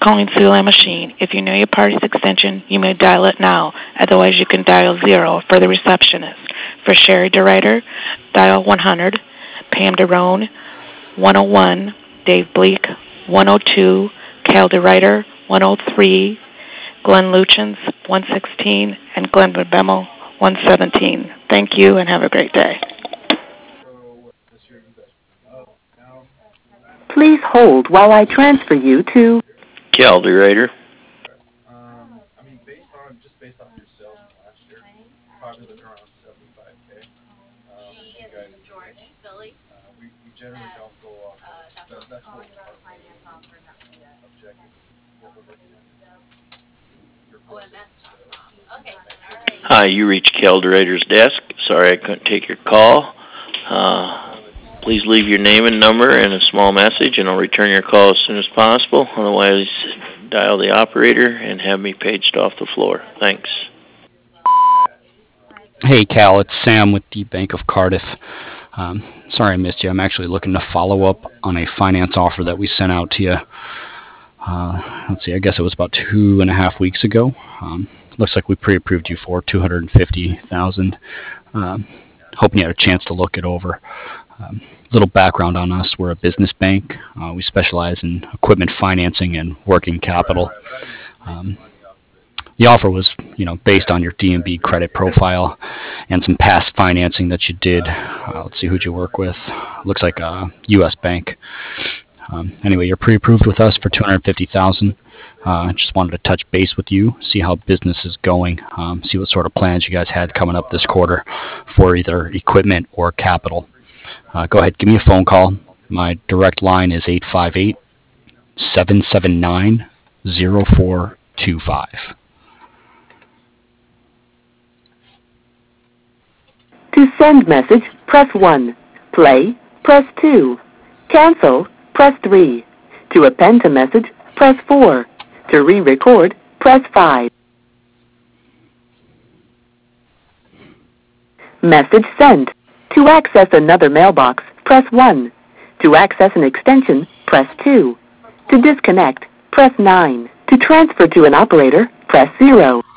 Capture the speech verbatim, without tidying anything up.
calling Siouxland Machine. If you know your party's extension, you may dial it now. Otherwise, you can dial zero for the receptionist. For Sherry DeRuyter, dial one hundred. Pam DeRone, one oh one. Dave Bleak, one oh two. Cal DeRuyter, one oh three. Glenn Luchins, one sixteen. And Glenn Bebemo, one seventeen. Thank you and have a great day. Please hold while I transfer you to Cal DeRuyter. Um, I mean, based on just based off your sales from last year, probably looking around seventy-five k. Um, you guys, George, Billy. Uh, we, we generally don't go off. Of, that, that's what our objective is. What we're looking at is your process. Okay. Hi, you reached Cal DeRuyter's desk. Sorry I couldn't take your call. Uh, please leave your name and number and a small message, and I'll return your call as soon as possible. Otherwise, dial the operator and have me paged off the floor. Thanks. Hey, Cal, it's Sam with the Bank of Cardiff. Um, sorry I missed you. I'm actually looking to follow up on a finance offer that we sent out to you. Uh, let's see, I guess it was about two and a half weeks ago. Um, looks like we pre-approved you for two hundred fifty thousand dollars. Um, hoping you had a chance to look it over. Um, little background on us. We're a business bank. Uh, we specialize in equipment financing and working capital. Um, the offer was, you know, based on your D and B credit profile and some past financing that you did. Uh, let's see, who'd you work with? Looks like a U S bank. Um, anyway, you're pre-approved with us for two hundred fifty thousand dollars. I uh, just wanted to touch base with you, see how business is going, um, see what sort of plans you guys had coming up this quarter for either equipment or capital. Uh, go ahead, give me a phone call. My direct line is eight five eight, seven seven nine, zero four two five. to send message, press one. Play, press two. Cancel, press three. To append to message, press four. To re-record, press five. Message sent. To access another mailbox, press one. To access an extension, press two. To disconnect, press nine. To transfer to an operator, press zero.